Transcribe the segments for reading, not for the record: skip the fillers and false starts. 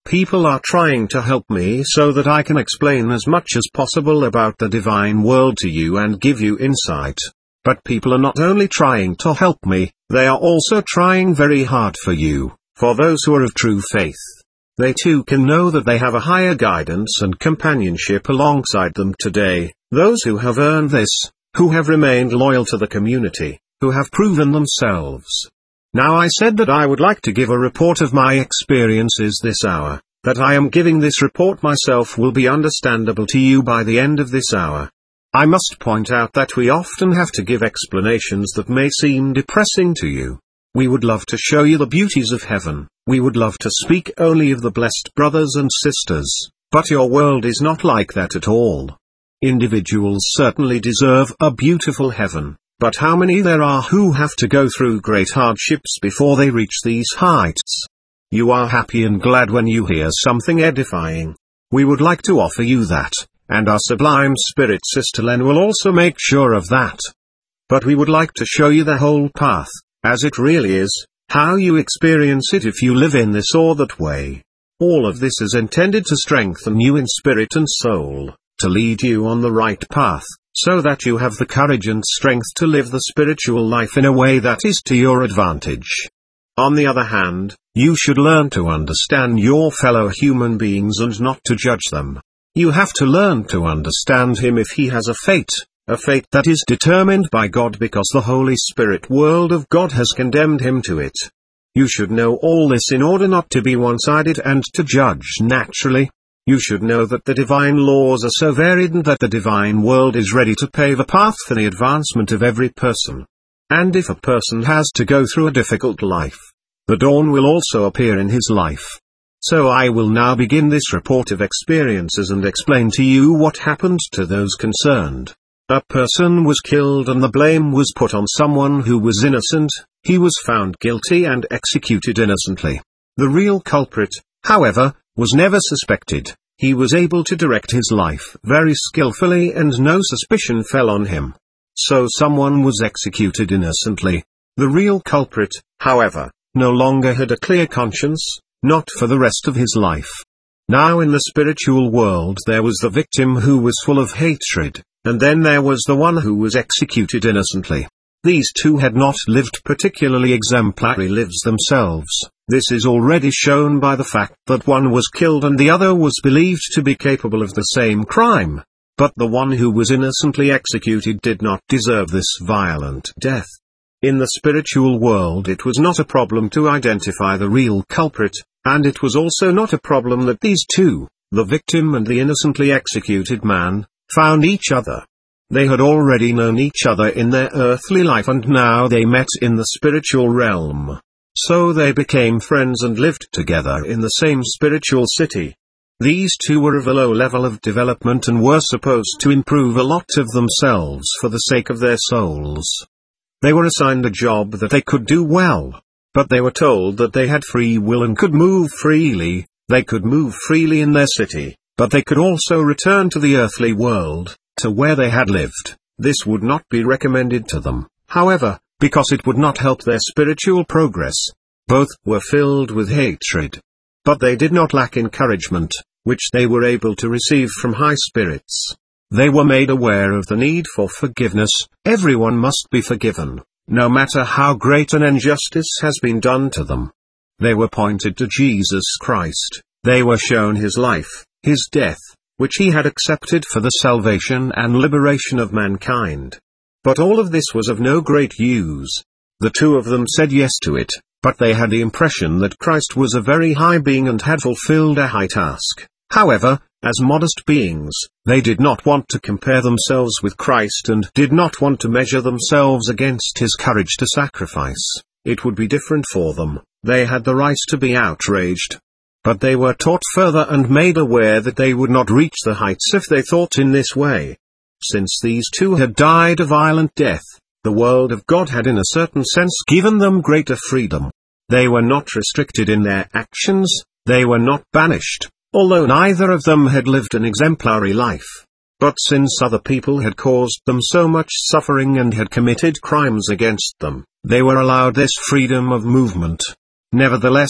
People are trying to help me so that I can explain as much as possible about the divine world to you and give you insight. But people are not only trying to help me, they are also trying very hard for you, for those who are of true faith. They too can know that they have a higher guidance and companionship alongside them today, those who have earned this, who have remained loyal to the community, who have proven themselves. Now I said that I would like to give a report of my experiences this hour. That I am giving this report myself will be understandable to you by the end of this hour. I must point out that we often have to give explanations that may seem depressing to you. We would love to show you the beauties of heaven, we would love to speak only of the blessed brothers and sisters, but your world is not like that at all. Individuals certainly deserve a beautiful heaven, but how many there are who have to go through great hardships before they reach these heights? You are happy and glad when you hear something edifying. We would like to offer you that. And our sublime spirit Sister Len will also make sure of that. But we would like to show you the whole path, as it really is, how you experience it if you live in this or that way. All of this is intended to strengthen you in spirit and soul, to lead you on the right path, so that you have the courage and strength to live the spiritual life in a way that is to your advantage. On the other hand, you should learn to understand your fellow human beings and not to judge them. You have to learn to understand him if he has a fate that is determined by God because the Holy Spirit world of God has condemned him to it. You should know all this in order not to be one-sided and to judge naturally. You should know that the divine laws are so varied and that the divine world is ready to pave a path for the advancement of every person. And if a person has to go through a difficult life, the dawn will also appear in his life. So I will now begin this report of experiences and explain to you what happened to those concerned. A person was killed and the blame was put on someone who was innocent. He was found guilty and executed innocently. The real culprit, however, was never suspected. He was able to direct his life very skillfully and no suspicion fell on him. So someone was executed innocently. The real culprit, however, no longer had a clear conscience. Not for the rest of his life. Now in the spiritual world there was the victim who was full of hatred, and then there was the one who was executed innocently. These two had not lived particularly exemplary lives themselves. This is already shown by the fact that one was killed and the other was believed to be capable of the same crime. But the one who was innocently executed did not deserve this violent death. In the spiritual world it was not a problem to identify the real culprit, and it was also not a problem that these two, the victim and the innocently executed man, found each other. They had already known each other in their earthly life and now they met in the spiritual realm. So they became friends and lived together in the same spiritual city. These two were of a low level of development and were supposed to improve a lot of themselves for the sake of their souls. They were assigned a job that they could do well, but they were told that they had free will and could move freely. They could move freely in their city, but they could also return to the earthly world, to where they had lived. This would not be recommended to them, however, because it would not help their spiritual progress. Both were filled with hatred. But they did not lack encouragement, which they were able to receive from high spirits. They were made aware of the need for forgiveness. Everyone must be forgiven, no matter how great an injustice has been done to them. They were pointed to Jesus Christ. They were shown his life, his death, which he had accepted for the salvation and liberation of mankind. But all of this was of no great use. The two of them said yes to it, but they had the impression that Christ was a very high being and had fulfilled a high task. However, as modest beings, they did not want to compare themselves with Christ and did not want to measure themselves against his courage to sacrifice. It would be different for them. They had the right to be outraged. But they were taught further and made aware that they would not reach the heights if they thought in this way. Since these two had died a violent death, the world of God had in a certain sense given them greater freedom. They were not restricted in their actions, they were not banished, although neither of them had lived an exemplary life. But since other people had caused them so much suffering and had committed crimes against them, they were allowed this freedom of movement. Nevertheless,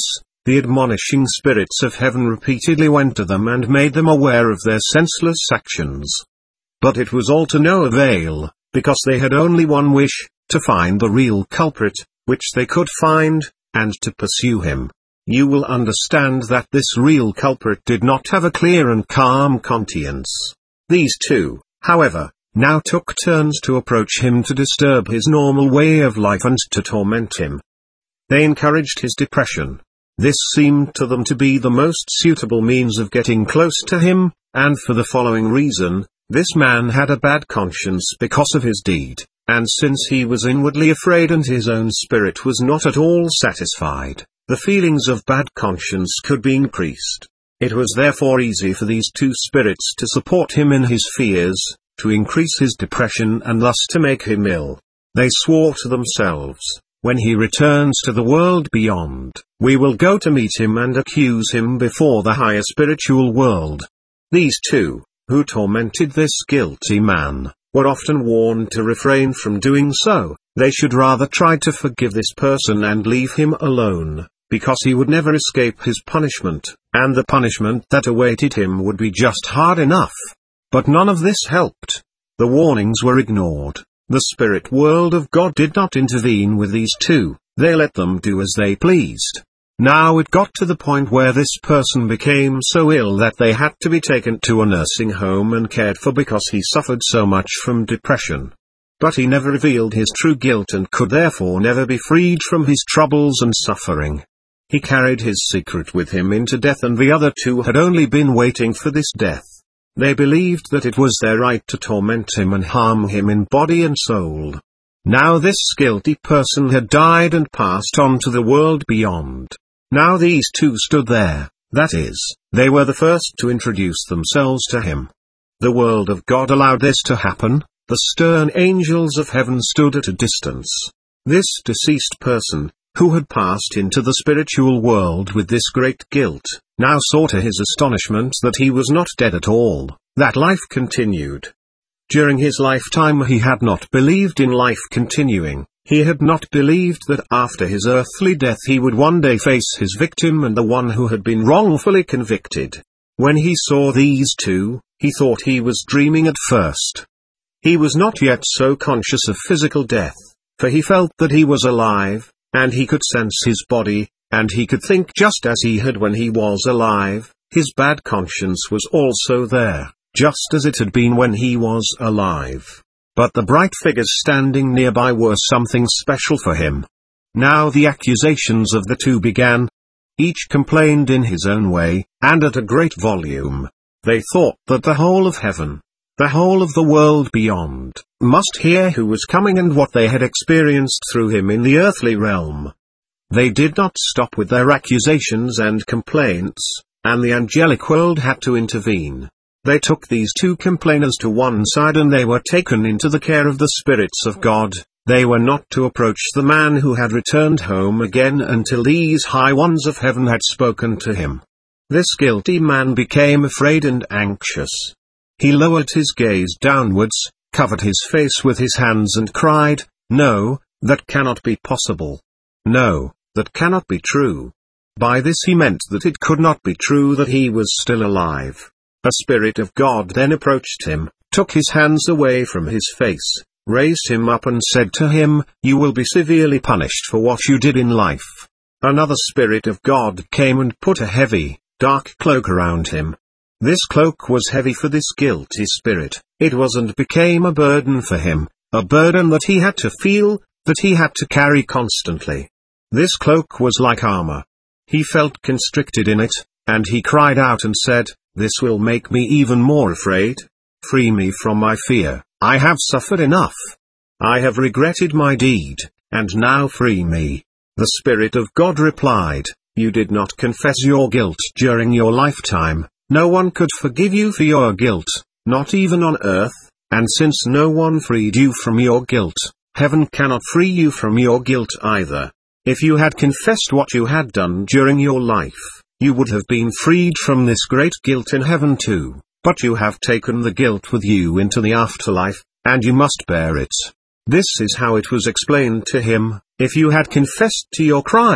the admonishing spirits of heaven repeatedly went to them and made them aware of their senseless actions. But it was all to no avail, because they had only one wish, to find the real culprit, which they could find, and to pursue him. You will understand that this real culprit did not have a clear and calm conscience. These two, however, now took turns to approach him to disturb his normal way of life and to torment him. They encouraged his depression. This seemed to them to be the most suitable means of getting close to him, and for the following reason: this man had a bad conscience because of his deed, and since he was inwardly afraid and his own spirit was not at all satisfied, the feelings of bad conscience could be increased. It was therefore easy for these two spirits to support him in his fears, to increase his depression and thus to make him ill. They swore to themselves, when he returns to the world beyond, we will go to meet him and accuse him before the higher spiritual world. These two, who tormented this guilty man, were often warned to refrain from doing so. They should rather try to forgive this person and leave him alone, because he would never escape his punishment, and the punishment that awaited him would be just hard enough. But none of this helped. The warnings were ignored. The spirit world of God did not intervene with these two, they let them do as they pleased. Now it got to the point where this person became so ill that they had to be taken to a nursing home and cared for because he suffered so much from depression. But he never revealed his true guilt and could therefore never be freed from his troubles and suffering. He carried his secret with him into death, and the other two had only been waiting for this death. They believed that it was their right to torment him and harm him in body and soul. Now this guilty person had died and passed on to the world beyond. Now these two stood there, that is, they were the first to introduce themselves to him. The world of God allowed this to happen. The stern angels of heaven stood at a distance. This deceased person, who had passed into the spiritual world with this great guilt, now saw to his astonishment that he was not dead at all, that life continued. During his lifetime he had not believed in life continuing. He had not believed that after his earthly death he would one day face his victim and the one who had been wrongfully convicted. When he saw these two, he thought he was dreaming at first. He was not yet so conscious of physical death, for he felt that he was alive, and he could sense his body, and he could think just as he had when he was alive. His bad conscience was also there, just as it had been when he was alive. But the bright figures standing nearby were something special for him. Now the accusations of the two began. Each complained in his own way, and at a great volume. They thought that the whole of heaven, the whole of the world beyond, must hear who was coming and what they had experienced through him in the earthly realm. They did not stop with their accusations and complaints, and the angelic world had to intervene. They took these two complainers to one side and they were taken into the care of the spirits of God. They were not to approach the man who had returned home again until these high ones of heaven had spoken to him. This guilty man became afraid and anxious. He lowered his gaze downwards, covered his face with his hands and cried, "No, that cannot be possible. No, that cannot be true." By this he meant that it could not be true that he was still alive. A spirit of God then approached him, took his hands away from his face, raised him up and said to him, "You will be severely punished for what you did in life." Another spirit of God came and put a heavy, dark cloak around him. This cloak was heavy for this guilty spirit. It was and became a burden for him, a burden that he had to feel, that he had to carry constantly. This cloak was like armor. He felt constricted in it, and he cried out and said, "This will make me even more afraid. Free me from my fear. I have suffered enough. I have regretted my deed, and now free me." The Spirit of God replied, "You did not confess your guilt during your lifetime. No one could forgive you for your guilt, not even on earth, and since no one freed you from your guilt, heaven cannot free you from your guilt either. If you had confessed what you had done during your life, you would have been freed from this great guilt in heaven too, but you have taken the guilt with you into the afterlife, and you must bear it." This is how it was explained to him: if you had confessed to your crime,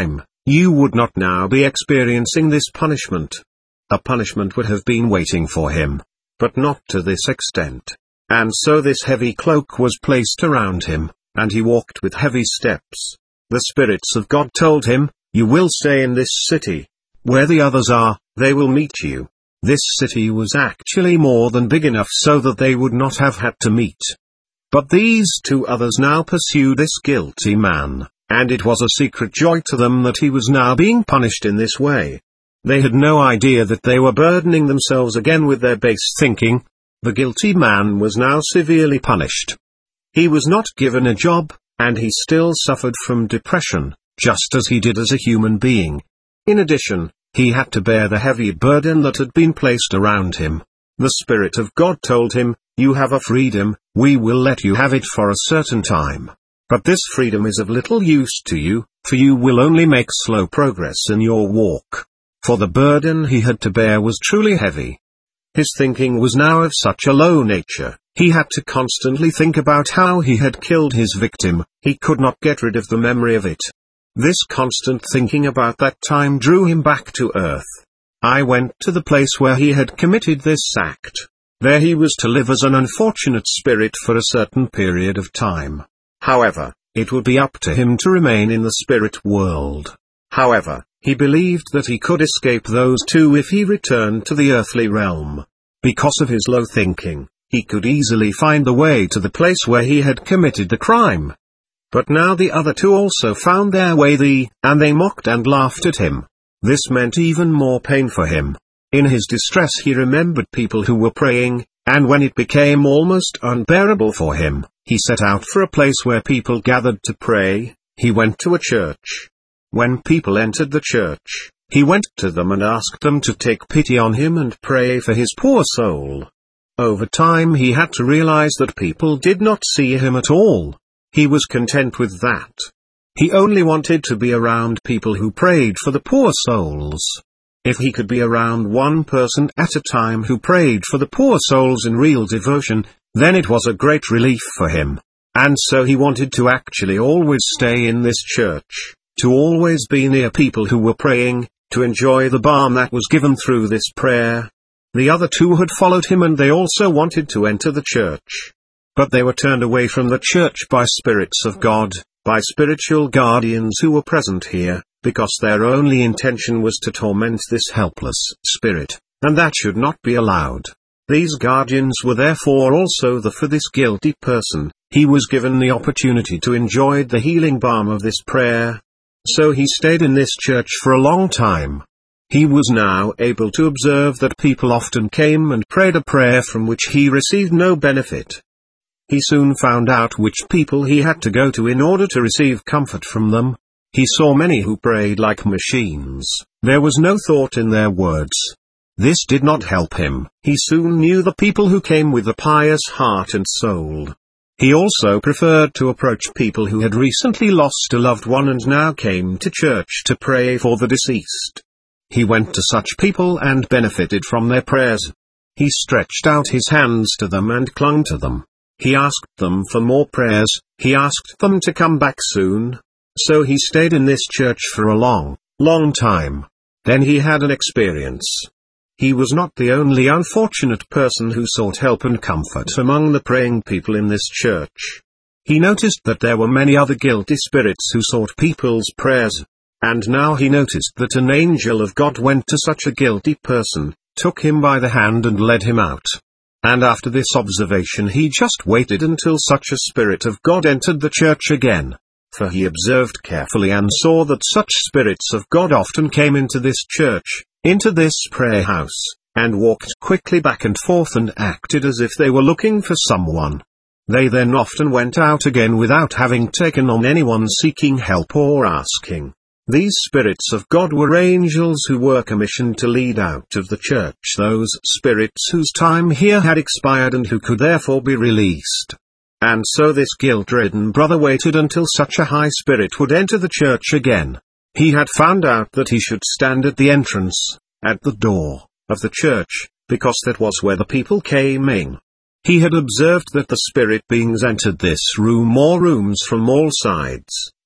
you would not now be experiencing this punishment. A punishment would have been waiting for him, but not to this extent. And so this heavy cloak was placed around him, and he walked with heavy steps. The spirits of God told him, "You will stay in this city. Where the others are, they will meet you." This city was actually more than big enough so that they would not have had to meet. But these two others now pursue this guilty man, and it was a secret joy to them that he was now being punished in this way. They had no idea that they were burdening themselves again with their base thinking. The guilty man was now severely punished. He was not given a job, and he still suffered from depression, just as he did as a human being. In addition, he had to bear the heavy burden that had been placed around him. The Spirit of God told him, "You have a freedom, we will let you have it for a certain time. But this freedom is of little use to you, for you will only make slow progress in your walk." For the burden he had to bear was truly heavy. His thinking was now of such a low nature, he had to constantly think about how he had killed his victim, he could not get rid of the memory of it. This constant thinking about that time drew him back to earth. I went to the place where he had committed this act. There he was to live as an unfortunate spirit for a certain period of time. However, it would be up to him to remain in the spirit world. However, he believed that he could escape those two if he returned to the earthly realm. Because of his low thinking, he could easily find the way to the place where he had committed the crime. But now the other two also found their way and they mocked and laughed at him. This meant even more pain for him. In his distress he remembered people who were praying, and when it became almost unbearable for him, he set out for a place where people gathered to pray. He went to a church. When people entered the church, he went to them and asked them to take pity on him and pray for his poor soul. Over time he had to realize that people did not see him at all. He was content with that. He only wanted to be around people who prayed for the poor souls. If he could be around one person at a time who prayed for the poor souls in real devotion, then it was a great relief for him. And so he wanted to actually always stay in this church, to always be near people who were praying, to enjoy the balm that was given through this prayer. The other two had followed him and they also wanted to enter the church. But they were turned away from the church by spirits of God, by spiritual guardians who were present here, because their only intention was to torment this helpless spirit, and that should not be allowed. These guardians were therefore also for this guilty person. He was given the opportunity to enjoy the healing balm of this prayer. So he stayed in this church for a long time. He was now able to observe that people often came and prayed a prayer from which he received no benefit. He soon found out which people he had to go to in order to receive comfort from them. He saw many who prayed like machines. There was no thought in their words. This did not help him. He soon knew the people who came with a pious heart and soul. He also preferred to approach people who had recently lost a loved one and now came to church to pray for the deceased. He went to such people and benefited from their prayers. He stretched out his hands to them and clung to them. He asked them for more prayers, he asked them to come back soon. So he stayed in this church for a long, long time. Then he had an experience. He was not the only unfortunate person who sought help and comfort among the praying people in this church. He noticed that there were many other guilty spirits who sought people's prayers. And now he noticed that an angel of God went to such a guilty person, took him by the hand and led him out. And after this observation he just waited until such a spirit of God entered the church again. For he observed carefully and saw that such spirits of God often came into this church, into this prayer house, and walked quickly back and forth and acted as if they were looking for someone. They then often went out again without having taken on anyone seeking help or asking. These spirits of God were angels who were commissioned to lead out of the church those spirits whose time here had expired and who could therefore be released. And so this guilt-ridden brother waited until such a high spirit would enter the church again. He had found out that he should stand at the entrance, at the door, of the church, because that was where the people came in. He had observed that the spirit beings entered this room or rooms from all sides,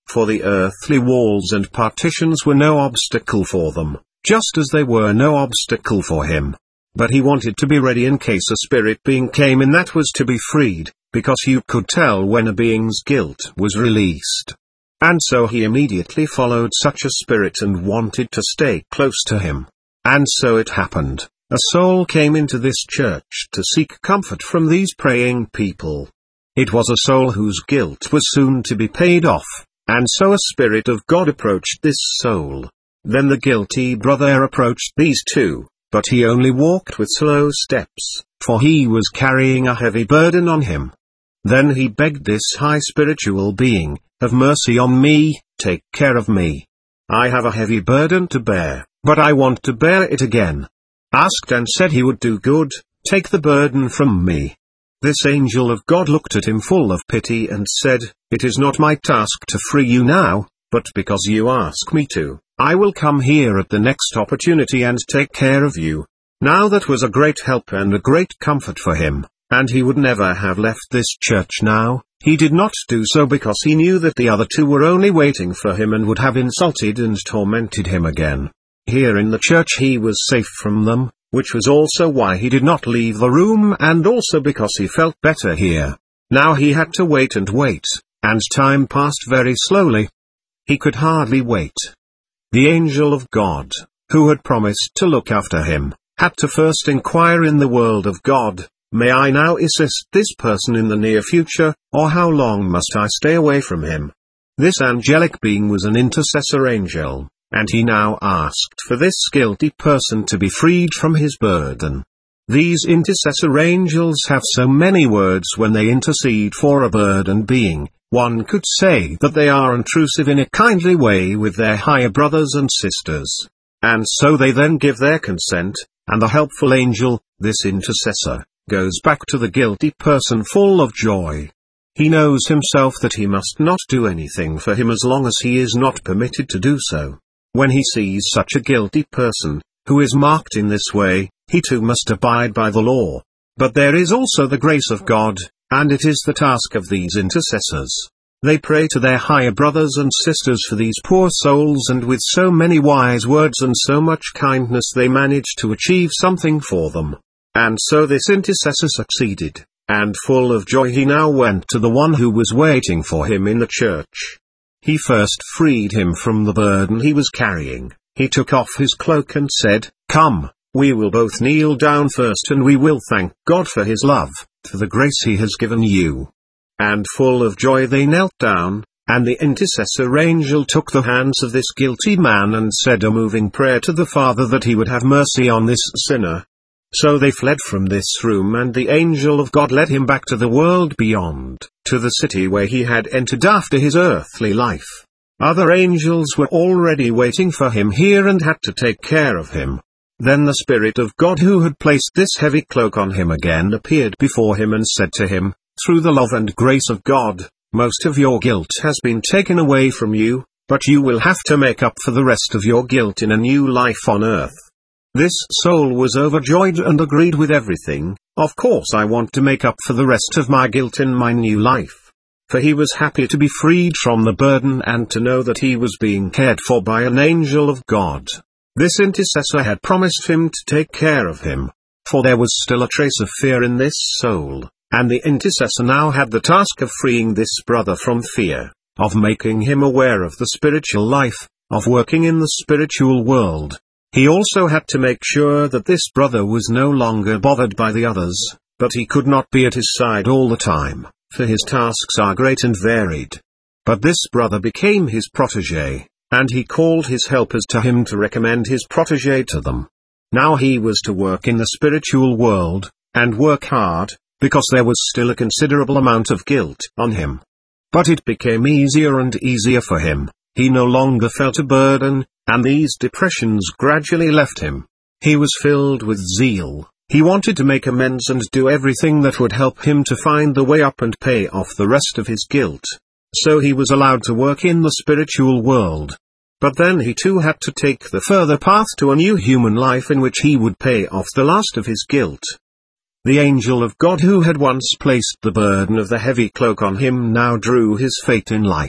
for the earthly walls and partitions were no obstacle for them, just as they were no obstacle for him. But he wanted to be ready in case a spirit being came in that was to be freed, because you could tell when a being's guilt was released. And so he immediately followed such a spirit and wanted to stay close to him. And so it happened, a soul came into this church to seek comfort from these praying people. It was a soul whose guilt was soon to be paid off, and so a spirit of God approached this soul. Then the guilty brother approached these two, but he only walked with slow steps, for he was carrying a heavy burden on him. Then he begged this high spiritual being, "Have mercy on me, take care of me. I have a heavy burden to bear, but I want to bear it again." Asked and said he would do good, "Take the burden from me." This angel of God looked at him full of pity and said, "It is not my task to free you now, but because you ask me to, I will come here at the next opportunity and take care of you." Now that was a great help and a great comfort for him, and he would never have left this church now. He did not do so because he knew that the other two were only waiting for him and would have insulted and tormented him again. Here in the church he was safe from them, which was also why he did not leave the room and also because he felt better here. Now he had to wait, and time passed very slowly. He could hardly wait. The angel of God, who had promised to look after him, had to first inquire in the world of God, "May I now assist this person in the near future, or how long must I stay away from him?" This angelic being was an intercessor angel, and he now asked for this guilty person to be freed from his burden. These intercessor angels have so many words when they intercede for a burdened being. One could say that they are intrusive in a kindly way with their higher brothers and sisters. And so they then give their consent, and the helpful angel, this intercessor, goes back to the guilty person full of joy. He knows himself that he must not do anything for him as long as he is not permitted to do so. When he sees such a guilty person, who is marked in this way, he too must abide by the law. But there is also the grace of God, and it is the task of these intercessors. They pray to their higher brothers and sisters for these poor souls, and with so many wise words and so much kindness they manage to achieve something for them. And so this intercessor succeeded, and full of joy he now went to the one who was waiting for him in the church. He first freed him from the burden he was carrying. He took off his cloak and said, "Come, we will both kneel down first and we will thank God for his love, for the grace he has given you." And full of joy they knelt down, and the intercessor angel took the hands of this guilty man and said a moving prayer to the Father that he would have mercy on this sinner. So they fled from this room, and the angel of God led him back to the world beyond, to the city where he had entered after his earthly life. Other angels were already waiting for him here and had to take care of him. Then the Spirit of God who had placed this heavy cloak on him again appeared before him and said to him, "Through the love and grace of God, most of your guilt has been taken away from you, but you will have to make up for the rest of your guilt in a new life on earth." This soul was overjoyed and agreed with everything. "Of course I want to make up for the rest of my guilt in my new life." For he was happy to be freed from the burden and to know that he was being cared for by an angel of God. This intercessor had promised him to take care of him. For there was still a trace of fear in this soul, and the intercessor now had the task of freeing this brother from fear, of making him aware of the spiritual life, of working in the spiritual world. He also had to make sure that this brother was no longer bothered by the others, but he could not be at his side all the time, for his tasks are great and varied. But this brother became his protégé, and he called his helpers to him to recommend his protégé to them. Now he was to work in the spiritual world, and work hard, because there was still a considerable amount of guilt on him. But it became easier and easier for him. He no longer felt a burden, and these depressions gradually left him. He was filled with zeal. He wanted to make amends and do everything that would help him to find the way up and pay off the rest of his guilt. So he was allowed to work in the spiritual world. But then he too had to take the further path to a new human life in which he would pay off the last of his guilt. The angel of God who had once placed the burden of the heavy cloak on him now drew his fate in life.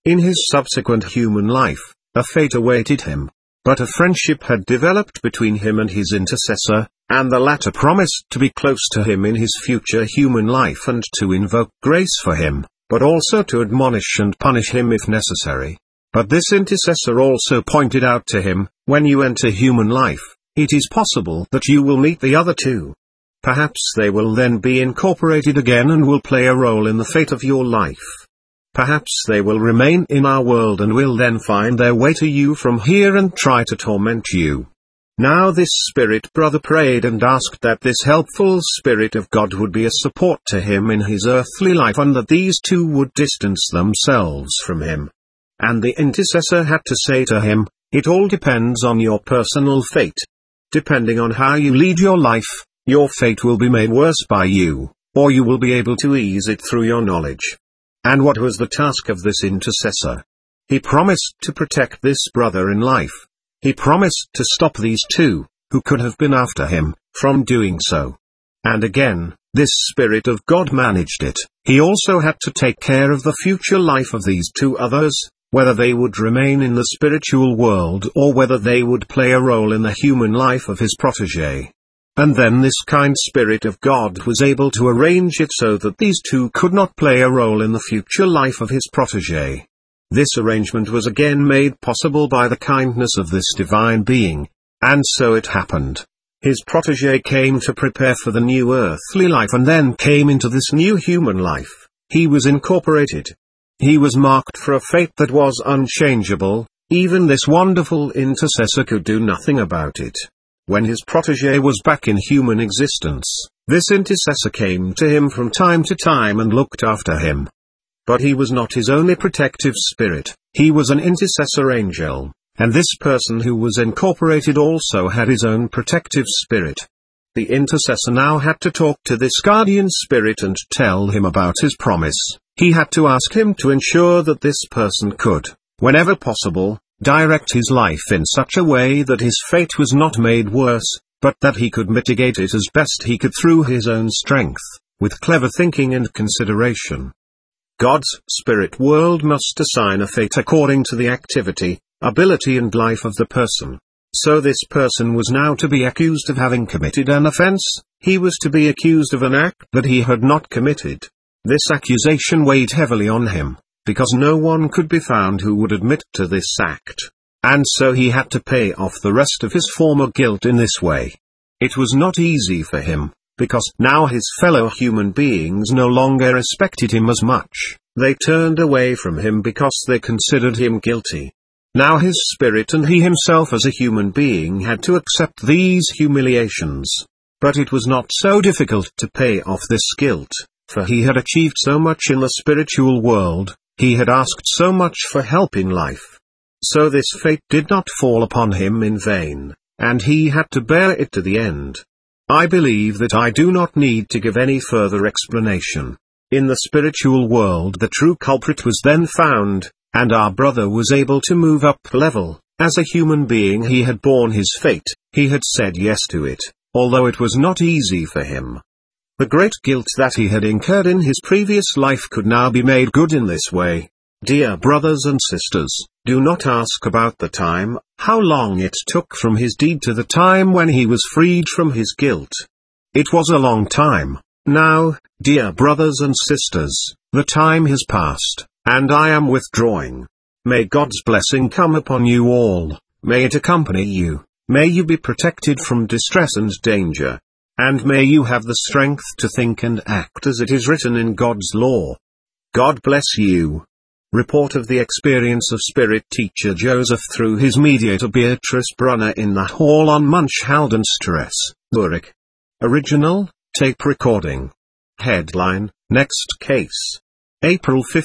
In his subsequent human life, a fate awaited him. But a friendship had developed between him and his intercessor, and the latter promised to be close to him in his future human life and to invoke grace for him, but also to admonish and punish him if necessary. But this intercessor also pointed out to him, when you enter human life, it is possible that you will meet the other two. Perhaps they will then be incorporated again and will play a role in the fate of your life. Perhaps they will remain in our world and will then find their way to you from here and try to torment you. Now this spirit brother prayed and asked that this helpful Spirit of God would be a support to him in his earthly life and that these two would distance themselves from him. And the intercessor had to say to him, it all depends on your personal fate. Depending on how you lead your life, your fate will be made worse by you, or you will be able to ease it through your knowledge. And what was the task of this intercessor? He promised to protect this brother in life. He promised to stop these two, who could have been after him, from doing so. And again, this Spirit of God managed it. He also had to take care of the future life of these two others, whether they would remain in the spiritual world or whether they would play a role in the human life of his protégé. And then this kind Spirit of God was able to arrange it so that these two could not play a role in the future life of his protégé. This arrangement was again made possible by the kindness of this divine being. And so it happened. His protégé came to prepare for the new earthly life and then came into this new human life. He was incorporated. He was marked for a fate that was unchangeable. Even this wonderful intercessor could do nothing about it. When his protégé was back in human existence, this intercessor came to him from time to time and looked after him. But he was not his only protective spirit, he was an intercessor angel, and this person who was incorporated also had his own protective spirit. The intercessor now had to talk to this guardian spirit and tell him about his promise. He had to ask him to ensure that this person could, whenever possible, direct his life in such a way that his fate was not made worse, but that he could mitigate it as best he could through his own strength, with clever thinking and consideration. God's spirit world must assign a fate according to the activity, ability and life of the person. So this person was now to be accused of having committed an offense, he was to be accused of an act that he had not committed. This accusation weighed heavily on him, because no one could be found who would admit to this act. And so he had to pay off the rest of his former guilt in this way. It was not easy for him, because now his fellow human beings no longer respected him as much. They turned away from him because they considered him guilty. Now his spirit and he himself as a human being had to accept these humiliations. But it was not so difficult to pay off this guilt, for he had achieved so much in the spiritual world. He had asked so much for help in life. So this fate did not fall upon him in vain, and he had to bear it to the end. I believe that I do not need to give any further explanation. In the spiritual world the true culprit was then found, and our brother was able to move up level. As a human being he had borne his fate, he had said yes to it, although it was not easy for him. The great guilt that he had incurred in his previous life could now be made good in this way. Dear brothers and sisters, do not ask about the time, how long it took from his deed to the time when he was freed from his guilt. It was a long time. Now, dear brothers and sisters, the time has passed, and I am withdrawing. May God's blessing come upon you all, may it accompany you, may you be protected from distress and danger. And may you have the strength to think and act as it is written in God's law. God bless you. Report of the experience of spirit teacher Joseph through his mediator Beatrice Brunner in the hall on Munchhaldenstrasse, Zurich. Original, tape recording. Headline, Next Case. April 5,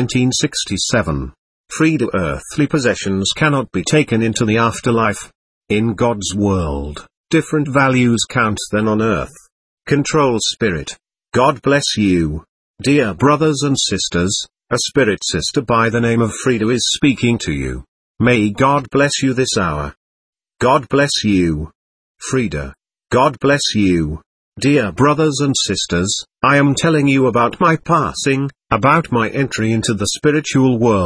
1967. Frida, earthly possessions cannot be taken into the afterlife. In God's world, different values count than on earth. Control spirit. God bless you. Dear brothers and sisters, a spirit sister by the name of Frida is speaking to you. May God bless you this hour. God bless you. Frida. God bless you. Dear brothers and sisters, I am telling you about my passing, about my entry into the spiritual world,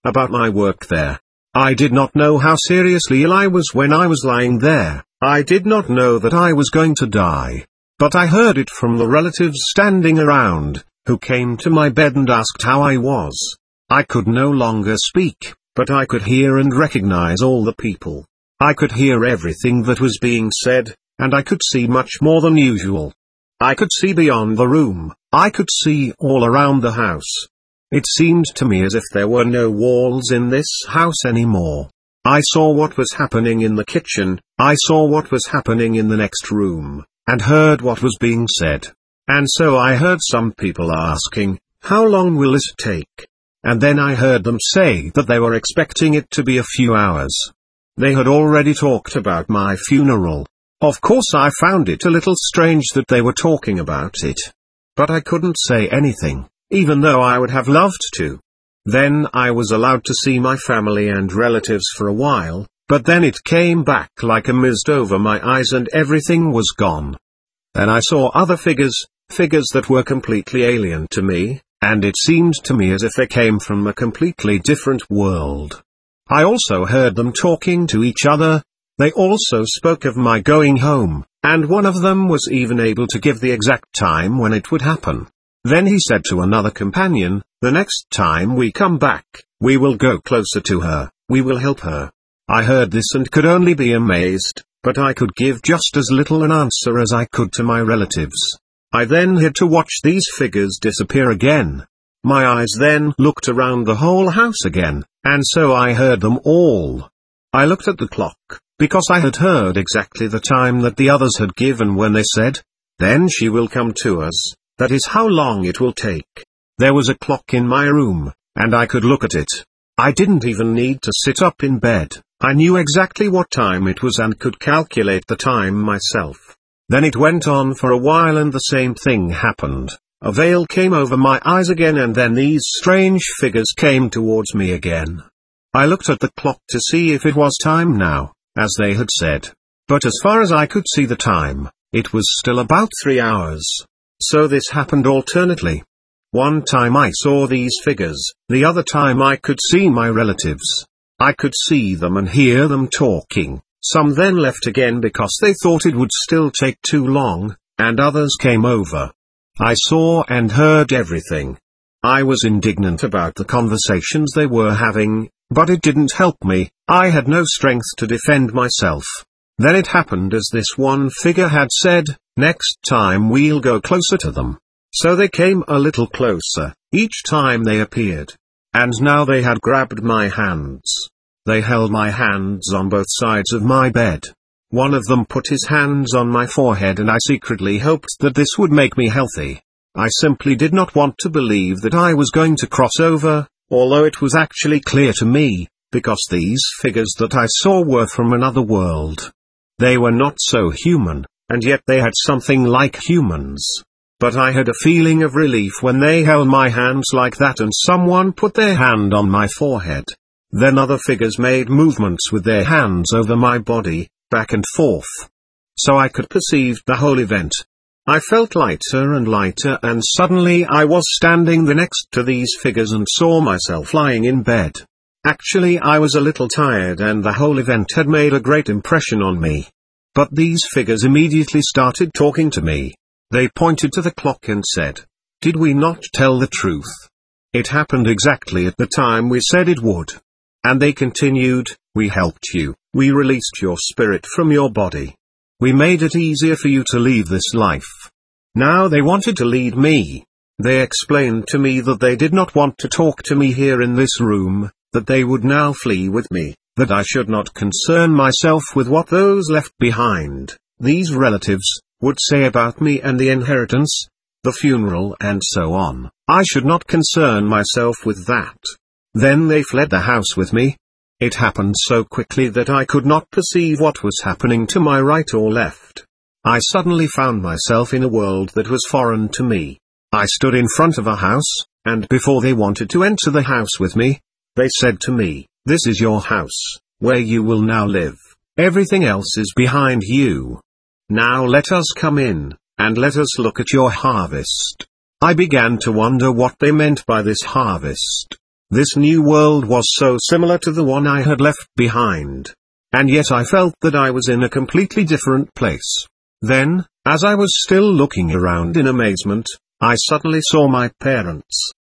about my work there. I did not know how seriously ill I was when I was lying there. I did not know that I was going to die. But I heard it from the relatives standing around, who came to my bed and asked how I was. I could no longer speak, but I could hear and recognize all the people. I could hear everything that was being said, and I could see much more than usual. I could see beyond the room. I could see all around the house. It seemed to me as if there were no walls in this house anymore. I saw what was happening in the kitchen, I saw what was happening in the next room, and heard what was being said. And so I heard some people asking, "How long will this take?" And then I heard them say that they were expecting it to be a few hours. They had already talked about my funeral. Of course I found it a little strange that they were talking about it. But I couldn't say anything, even though I would have loved to. Then I was allowed to see my family and relatives for a while, but then it came back like a mist over my eyes and everything was gone. Then I saw other figures that were completely alien to me, and it seemed to me as if they came from a completely different world. I also heard them talking to each other. They also spoke of my going home, and one of them was even able to give the exact time when it would happen. Then he said to another companion, "The next time we come back, we will go closer to her, we will help her." I heard this and could only be amazed, but I could give just as little an answer as I could to my relatives. I then had to watch these figures disappear again. My eyes then looked around the whole house again, and so I heard them all. I looked at the clock, because I had heard exactly the time that the others had given when they said, "Then she will come to us, that is how long it will take." There was a clock in my room, and I could look at it. I didn't even need to sit up in bed. I knew exactly what time it was and could calculate the time myself. Then it went on for a while and the same thing happened. A veil came over my eyes again and then these strange figures came towards me again. I looked at the clock to see if it was time now, as they had said. But as far as I could see the time, it was still about 3 hours. So this happened alternately. One time I saw these figures, the other time I could see my relatives. I could see them and hear them talking. Some then left again because they thought it would still take too long, and others came over. I saw and heard everything. I was indignant about the conversations they were having, but it didn't help me. I had no strength to defend myself. Then it happened as this one figure had said, "Next time we'll go closer to them." So they came a little closer, each time they appeared. And now they had grabbed my hands. They held my hands on both sides of my bed. One of them put his hands on my forehead and I secretly hoped that this would make me healthy. I simply did not want to believe that I was going to cross over, although it was actually clear to me, because these figures that I saw were from another world. They were not so human, and yet they had something like humans. But I had a feeling of relief when they held my hands like that and someone put their hand on my forehead. Then other figures made movements with their hands over my body, back and forth. So I could perceive the whole event. I felt lighter and lighter and suddenly I was standing next to these figures and saw myself lying in bed. Actually I was a little tired and the whole event had made a great impression on me. But these figures immediately started talking to me. They pointed to the clock and said, "Did we not tell the truth? It happened exactly at the time we said it would." And they continued, "We helped you, we released your spirit from your body. We made it easier for you to leave this life." Now they wanted to lead me. They explained to me that they did not want to talk to me here in this room, that they would now flee with me, that I should not concern myself with what those left behind, these relatives, would say about me and the inheritance, the funeral and so on. I should not concern myself with that. Then they fled the house with me. It happened so quickly that I could not perceive what was happening to my right or left. I suddenly found myself in a world that was foreign to me. I stood in front of a house, and before they wanted to enter the house with me, they said to me, "This is your house, where you will now live. Everything else is behind you. Now let us come in, and let us look at your harvest." I began to wonder what they meant by this harvest. This new world was so similar to the one I had left behind. And yet I felt that I was in a completely different place. Then, as I was still looking around in amazement, I suddenly saw my parents.